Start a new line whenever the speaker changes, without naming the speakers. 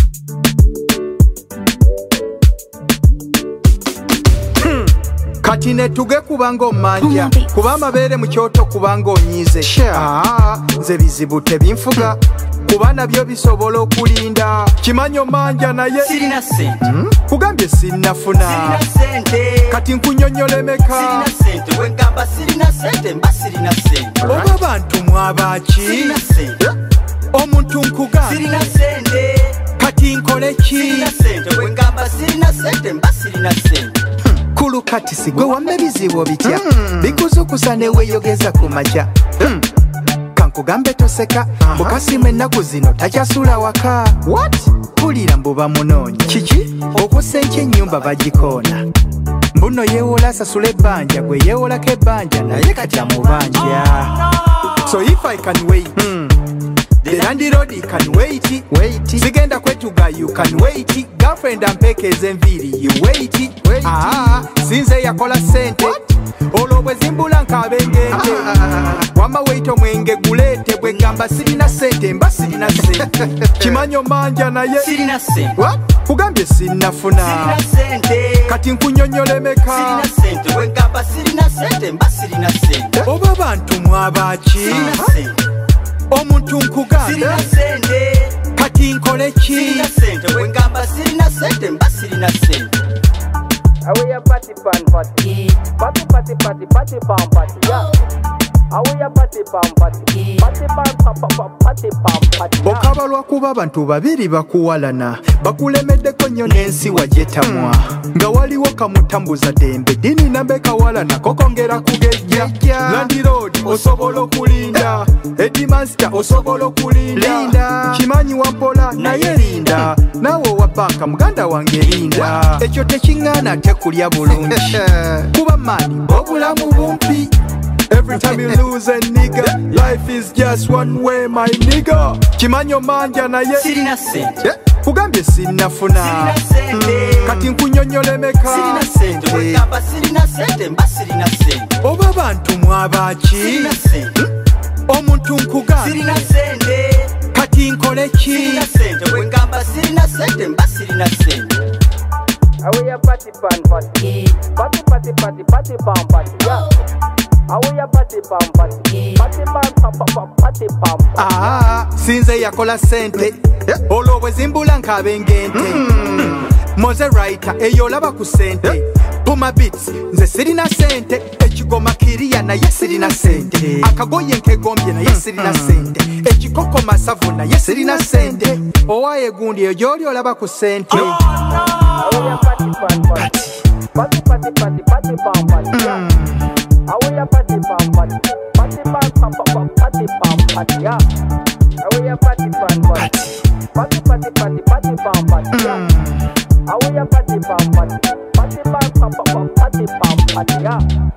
Kati ne tuge kubanga omanja kuba amabeere mu kyoto kubanga onyize nze bizibu tebinfuga kuba nabyo bisobola okulinda kimanyi omanja naye
sirina sente
kugambye sinnafuna kati nkunyonyola emeka
sirina sente wengamba sirina sente mba sirina sente
oba bantu mwabaki
sirina sente
omuntu nkugambye
sirina sente
kati nkole ki
sirina sente wengamba sirina sente mba sirina sente
kulu kati sigwe wamma ebizibu bitya bikuzukusa neweeyogeza ku makya kankugambe toseka bukasimu ennaku zino takyasula waka pulira mbuba munoonya kiki okussa enky ennyumba bagikoona mbuno yeewola asasula ebbanja gwe yeewolako ebbanja naye kati amubanja so if I can wait the landlord can wait sigenda kwetuga you can wait girlfriend ampeekeza enviiri you wait sinze yakola sente olwo bwe zimbula nk'abengente wama weita omwenge guleete bwe gamba sirina sente mba sirina sente kimanyi omanja naye
sirina sente
kugambye sinnafuna
sirina sente
kati nkunyonyola emeka
sirina sente wengamba sirina sente mba sirina sente
oba bantu mwabaki
sirina sente
omuntu nkugambye
sirina sente
kati nkole ki
sirina sente wengamba sirina sente mba sirina sente
Awe ya party pan party, party party party party pan party, yeah. Awe ya party pan party, party pan party pan party.
Okaba lwakuba abantu babiri bakuwalana bakulemeddeko nnyo n'ensi wagyetamwa nga waliwo kamutambuza dembe dini nambe kawalana kokongera kugejja landlord osobola okulinda edimaster osobola okulinda kimanyi wampola naye linda naawe owa banka muganda wange linda ekyo tekiŋŋaana ate kulya bulungi kuba maani obulamu bumpi. Every time you lose a nigga, life is just one way, my nigga. Kimanyi omanja naye
sirina sente
kugambye sinnafuna
sirina sente
kati nkunyonyola emeka
sirina sente wengamba sirina sente mba sirina sente
oba bantu mwabaki
sirina sente
omuntu nkugambye
sirina sente
kati nkole ki
sirina sente wengamba sirina sente mba sirina sente
Awe ya party pan party, party party party party pan party, yeah. Awe ya party pan party, party pan party pan.
Sinze yakola sente olwo bwe zimbula nk'abengente moze writer eyolaba ku sente puma beats nze sirina sente ekigoma kiriya naye sirina sente akagoye nkegombye naye sirina sente ekikoko masavu naye sirina sente owaye gundi eyo gy'oli olaba ku sente
Awe ya party pan party, party party party party pan party, yeah. Awe ya party pan party, party pan party, yeah. Awe ya party pan party, party party party party pan party, yeah. Awe ya party pan party, party pan party, yeah.